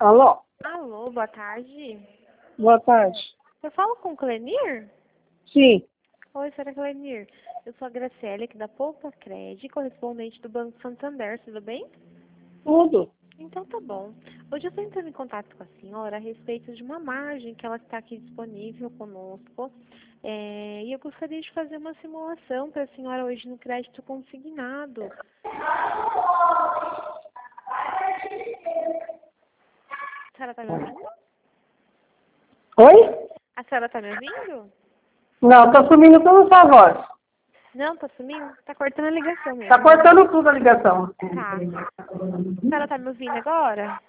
Alô? Alô, boa tarde. Boa tarde. Eu falo com o Clenir? Sim. Oi, senhora Clenir. Eu sou a Graciele, aqui da Poupa Cred, correspondente do Banco Santander, tudo bem? Tudo. Então tá bom. Hoje eu estou entrando em contato com a senhora a respeito de uma margem que ela está aqui disponível conosco. E eu gostaria de fazer uma simulação para a senhora hoje no crédito consignado. A senhora está me ouvindo? Oi? A senhora está me ouvindo? Não, tá sumindo toda a sua voz. Não, tá sumindo? Tá cortando a ligação mesmo. Tá cortando tudo a ligação. Tá. A senhora tá me ouvindo agora?